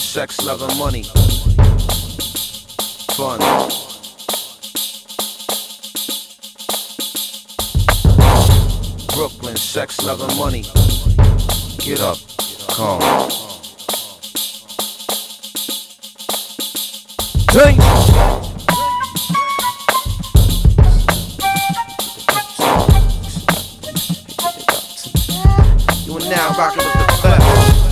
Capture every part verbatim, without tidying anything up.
sex, love, and money. Fun. Brooklyn, sex, love, and money. Get up, come. Drink. You are now rocking with the best.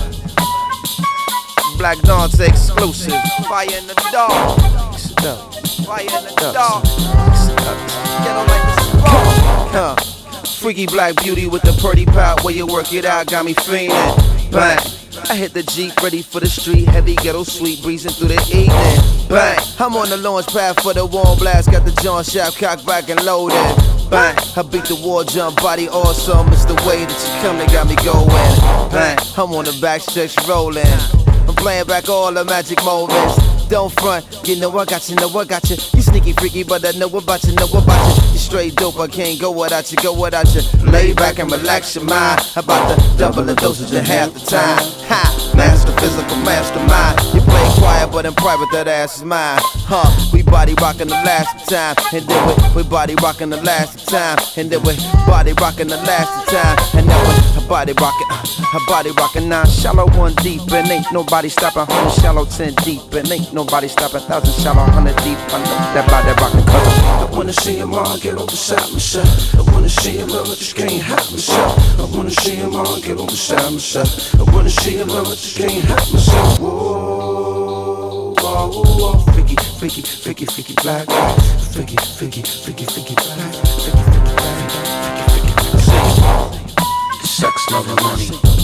Black Dante exclusive. Fire in the dark. Fire in the dark. Get on like this. Huh. Freaky black beauty with the pretty pout. Where you work it out got me fiending. Bang. I hit the Jeep, ready for the street. Heavy ghetto sweet, breezing through the evening. Bang. I'm on the launch pad for the warm blast. Got the John Shaft cocked back and loaded. Bang. I beat the war jump, body awesome. It's the way that you come that got me going. Bang. I'm on the back stretch rolling. I'm playing back all the magic moments. Don't front, you know I got you, know I got you. You sneaky freaky, but I know about you, know about you. You straight dope, I can't go without you, go without you. Lay back and relax your mind. About to double the dosage in half the time. Ha, master physical, mastermind. You play quiet, but in private that ass is mine. Huh, we body rockin' the last time, and then we, we body rockin' the last time, and then we body rockin' the last time, and then we body rockin', her body rockin' nine shallow, one deep, and ain't nobody stoppin'. Hundred shallow, ten deep, and ain't nobody stoppin'. Thousand shallow, hundred deep, under that body rockin' color. I wanna see him all get on beside myself. I wanna see him love, I just can't help myself. I wanna see him all get on beside myself. I wanna see him love, I just can't help myself. Whoa, whoa, whoa, freaky, freaky, freaky, freaky black, freaky, freaky, freaky, freaky black, freaky, freaky black, freaky, freaky black. Sex, love, and money.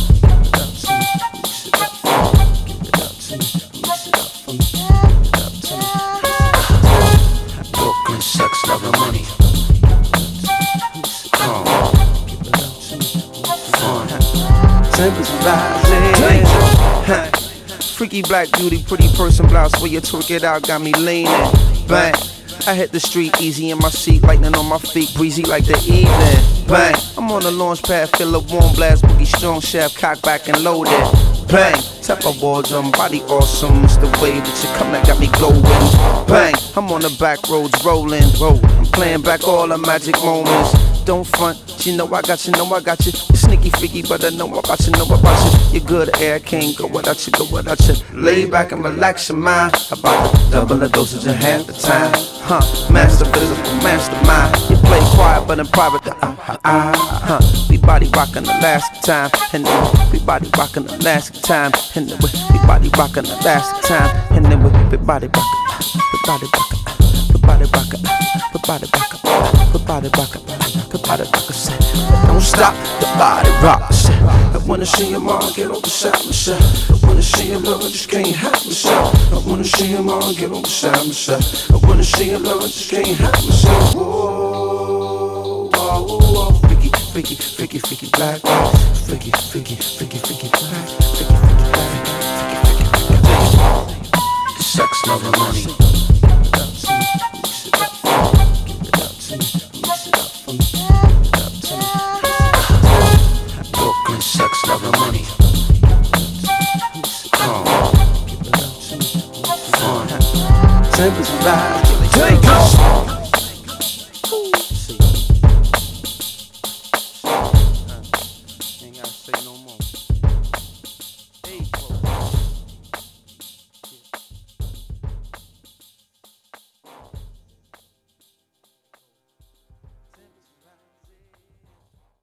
Brooklyn, sex, love, and money. Come on. Fun. Tempers rising. Freaky black beauty, pretty person blouse. Where you twerk it out, got me leaning. Bang. I hit the street easy in my seat, lightning on my feet, breezy like the evening. Bang. I'm on the launch pad, feel a warm blast, boogie strong shaft, cock back and loaded. Bang. Tap a wall jump, body awesome. It's the way that you come that got me going. Bang. I'm on the back roads rolling. I'm playing back all the magic moments. Don't front, you know I got you, know I got you. You sneaky freaky, but I know about you, know about you. You're good air, can't go without you, go without you. Lay back and relax your mind. About to double the dosage in half the time. Huh, master physical, mastermind. You play quiet, but in private, uh, uh, uh, huh. We body rockin' the last time, and then we body rockin' the last time, and then we, we body rockin' the last time, and then we, we body rockin', we body rockin', we body rockin', we body rockin', we body rockin', we body rockin'. Don't stop the body rock. I wanna see him all get on beside myself. I wanna see him love, I just can't help myself. I wanna see him all get on beside myself. I wanna see him love, I just can't help myself. Whoa, whoa, whoa, freaky, freaky, freaky, freaky black, freaky, freaky, freaky, freaky black, freaky, freaky black, freaky, freaky black. Sex, love, and money. Sex, love, and money. Come on. Fun. Tempers rising.